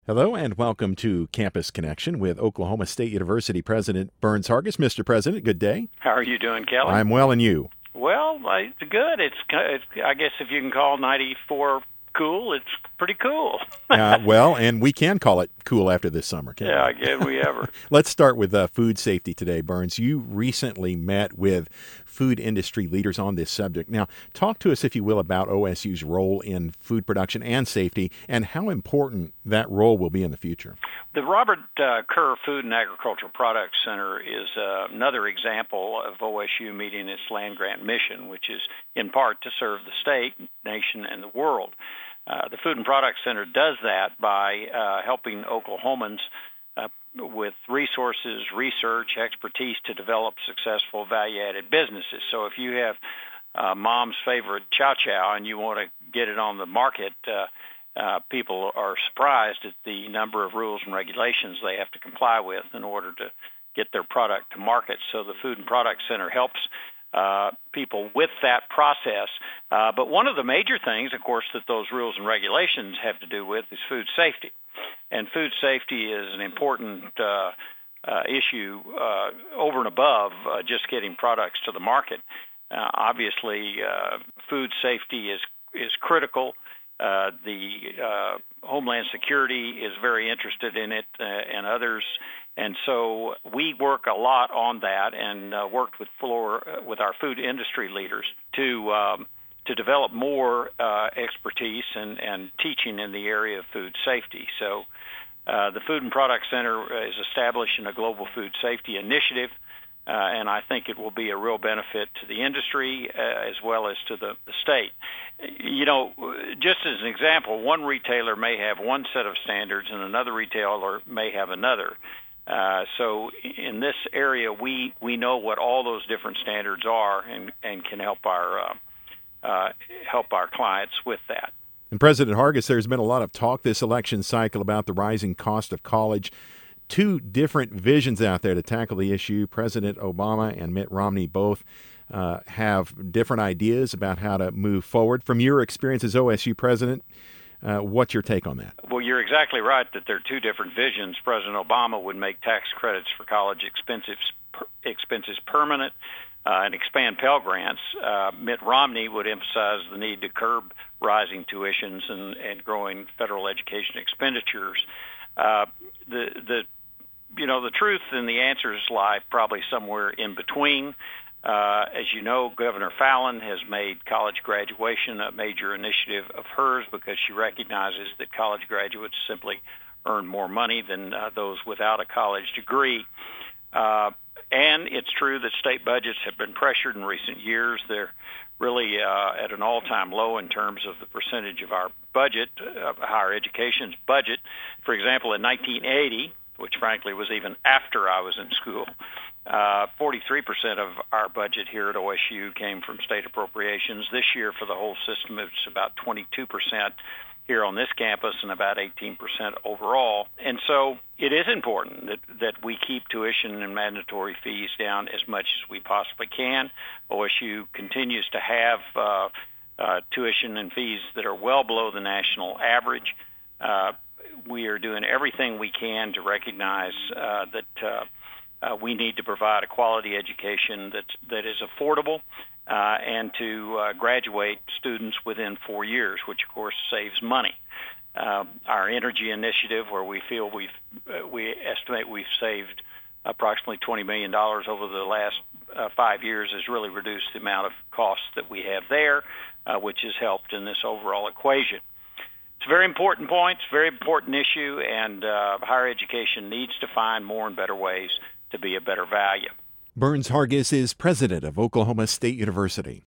Hello and welcome to Campus Connection with Oklahoma State University President Burns Hargis. Mr. President, good day. How are you doing, Kelly? I'm well, and you? Well, good. It's I guess if you can call 94 cool, it's pretty cool. Well, and we can call it cool after this summer, can't Yeah, we? again, we ever. Let's start with food safety today, Burns. You recently met with food industry leaders on this subject. Now, talk to us, if you will, about OSU's role in food production and safety and how important that role will be in the future. The Robert Kerr Food and Agricultural Products Center is another example of OSU meeting its land-grant mission, which is in part to serve the state, nation, and the world. The Food and Products Center does that by helping Oklahomans with resources, research, expertise to develop successful value-added businesses. So if you have mom's favorite chow chow and you want to get it on the market, people are surprised at the number of rules and regulations they have to comply with in order to get their product to market. So the Food and Products Center helps people with that process. But one of the major things, of course, that those rules and regulations have to do with is food safety. And food safety is an important issue over and above just getting products to the market. Obviously, food safety is critical. The Homeland Security is very interested in it, and others. And so we work a lot on that and worked with our food industry leaders to develop more expertise and teaching in the area of food safety. So the Food and Products Center is establishing a global food safety initiative, and I think it will be a real benefit to the industry as well as to the state. You know, just as an example, one retailer may have one set of standards and another retailer may have another. So in this area, we know what all those different standards are and can help our clients with that. And President Hargis, there's been a lot of talk this election cycle about the rising cost of college. Two different visions out there to tackle the issue. President Obama and Mitt Romney both have different ideas about how to move forward. From your experience as OSU president, what's your take on that? Well, you're exactly right that there are two different visions. President Obama would make tax credits for college expenses permanent and expand Pell Grants. Mitt Romney would emphasize the need to curb rising tuitions and growing federal education expenditures. The truth and the answers lie probably somewhere in between. As you know, Governor Fallon has made college graduation a major initiative of hers because she recognizes that college graduates simply earn more money than those without a college degree. And it's true that state budgets have been pressured in recent years. They're really at an all-time low in terms of the percentage of our budget, of higher education's budget. For example, in 1980, which frankly was even after I was in school, 43% of our budget here at OSU came from state appropriations. This year for the whole system, it's about 22% here on this campus and about 18% overall. And so it is important that we keep tuition and mandatory fees down as much as we possibly can. OSU continues to have tuition and fees that are well below the national average. We are doing everything we can to recognize that we need to provide a quality education that is affordable and to graduate students within 4 years, which of course saves money. Our energy initiative, where we feel we estimate we've saved approximately $20 million over the last 5 years, has really reduced the amount of costs that we have there, which has helped in this overall equation. It's a very important point, it's a very important issue, and higher education needs to find more and better ways to be a better value. Burns Hargis is president of Oklahoma State University.